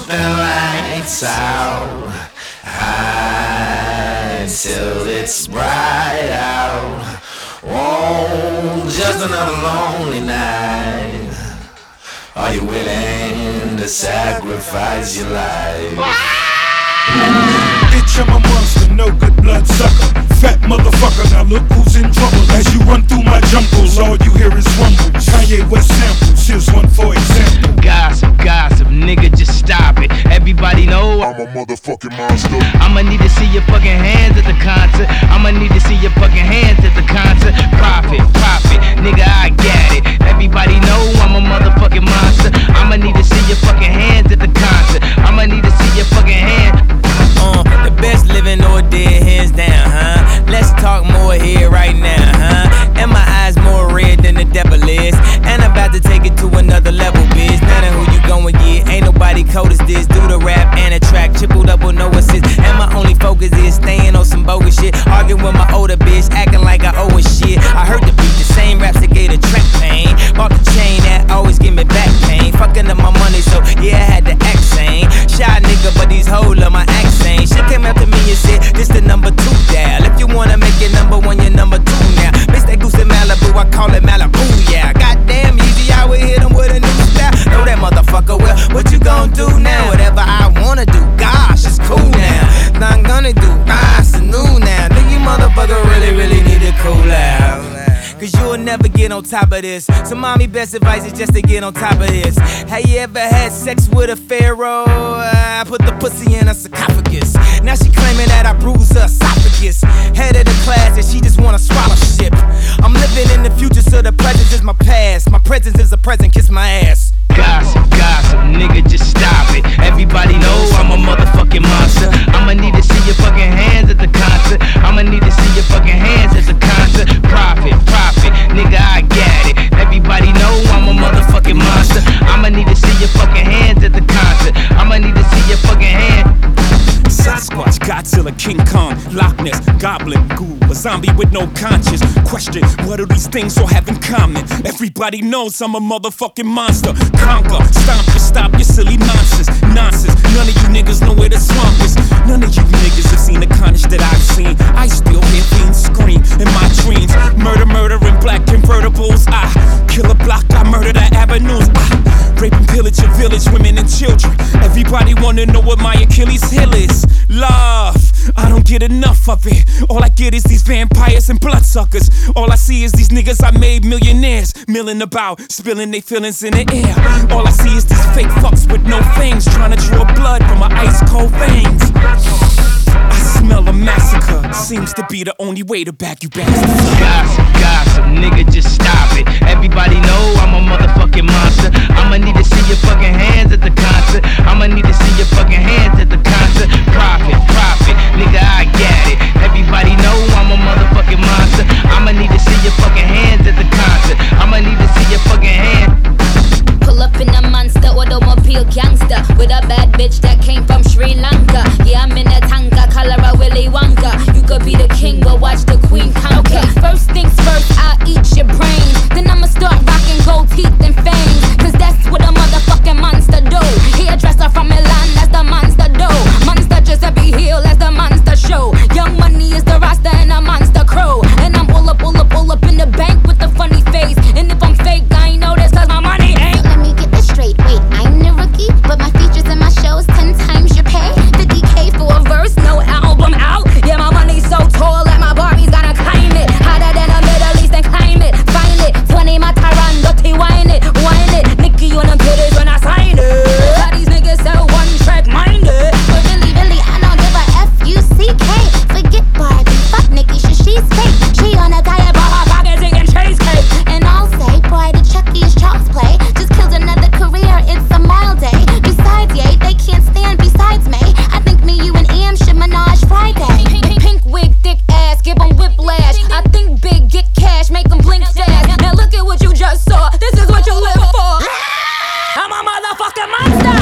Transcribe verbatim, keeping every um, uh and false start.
the lights out, high till it's bright out. Oh, just another lonely night. Are you willing to sacrifice your life? Bitch, I'm a monster, no good blood sucker. Fat motherfucker, now look who's in trouble. As you run through my jungles, all you hear is rumbles. Kanye West samples, here's one for example. Gossip, gossip, nigga, just stop it. Everybody know I'm a motherfucking monster. I'ma need to see your fucking hands at the concert. I'ma need to see your fucking hands at the concert. Profit, profit, nigga, I get it. Everybody know I'm a motherfucking monster. I'ma need to see your fucking hands at the concert. I'ma need to see your fucking hands. Uh, the best living or dead, hands down, huh? Let's talk more here right now, huh? And my eyes more red than the devil is. And I'm about to take it to another level, bitch. Now that who you going get? Ain't nobody cold as this. Do the rap and a track, triple double, no assist. And my only focus is staying on some bogus shit. Arguing with my older bitch, acting like I owe a shit. I heard the beat, the same raps that gave the track pain. Bought the chain that always give me back pain. Fucking up my money, so yeah, I had to act sane. Shy nigga, but these hoes love my accent. She came up to me and said, this the number two dial. If you wanna make it number one, you're number two now. Bitch, that goose in Malibu, I call it Malibu, yeah. Goddamn easy, I would hit him with a new style. Know that motherfucker well, what you gon' do now? Whatever I wanna do, gosh, it's cool now. Now I'm gonna do, ah, it's new now. Think you motherfucker really, really need to cool out. Cause you'll never get on top of this. So mommy, best advice is just to get on top of this. Have you ever had sex with a pharaoh? I put the pussy in a sarcophagus. Now she claiming that I bruised her esophagus. Head of the class and she just wanna swallow shit. I'm living in the future so the present is my past. My presence is a present, kiss my ass. Gossip, gossip, nigga, just stop it. Everybody know I'm a motherfucking monster. I'ma need to see your fucking hands at the concert. I'ma need to see your fucking hands at the concert. Profit, profit, nigga, I get it. Everybody know I'm a motherfucking monster. I'ma need to see your fucking hands at the concert. I'ma need to see your fucking hands. Sasquatch, Godzilla, King Kong, Loch Ness, Goblin, Ghoul, a zombie with no conscience. Question, what do these things all have in common? Everybody knows I'm a motherfucking monster. Conquer, stomp you, stop your silly nonsense. Nonsense, none of you niggas know where the swamp is. None of you niggas have seen the carnage that I've seen. I still hear fiends scream in my dreams. Murder, murder in black convertibles. I kill a block, I murder the avenues. I rape and pillage your village, women and children. Everybody wanna know what my Achilles heel is. Love, I don't get enough of it. All I get is these vampires and bloodsuckers. All I see is these niggas I made millionaires, milling about, spilling their feelings in the air. All I see is these fake fucks with no fangs, trying to draw blood from my ice cold veins. I smell a massacre, seems to be the only way to back you bastards. Gossip, gossip, nigga, just stop it. Everybody know I'm a motherfucking monster. I'ma need to see your fucking hands at the concert. I'ma need to see your fucking hands at the concert. Profit, profit, nigga, I get it. Everybody know I'm a motherfucking monster. I'ma need to see your fucking hands at the concert. I'ma need to see your fucking hands. Pull up in a monster automobile gangster with a bad bitch that came from Sri Lanka. Yeah, I'm in a tanka, color a Willy Wonka. You could be the king, but watch the queen conquer. Okay, first things first, I'll eat your brains. Then I'ma start rocking gold teeth and fangs. Cause that's what a motherfucking monster do. Hairdresser from Milan, that's the monster do. Monster Giuseppe Hill, that's the monster show. Young Money is the roster and a monster crow. And I'm pull up, pull up, pull up in the bank with a funny face. And if I'm fake, I ain't know this cause my money ain't. Let me get this straight, wait, I'm the rookie, but my features and my shows ten times your pay. fifty K for a verse, no album out. Yeah, my money's so tall that my Barbie's gonna climb it. Hotter than a Middle Eastern climate. Find it, twenty my Tyron, dirty wine it, wine it. Nicky on them titties when I sign it. How these niggas so one track minded. But really, really, I don't give a F U C K. Forget Barbie, fuck Nikki, she, she's fake. She on a diet, but her pockets eating cheesecake. And I'll say, boy, the Chucky's child's play just killed another career, it's a mild day. Besides, yay, they can't stand besides me. I think me, you, and Em should menage Friday. Pink, pink wig, thick ass, give them whiplash. I think big, get cash, make them blink fast. Now look at what you just saw, this is what you live for. I'm a motherfucking monster.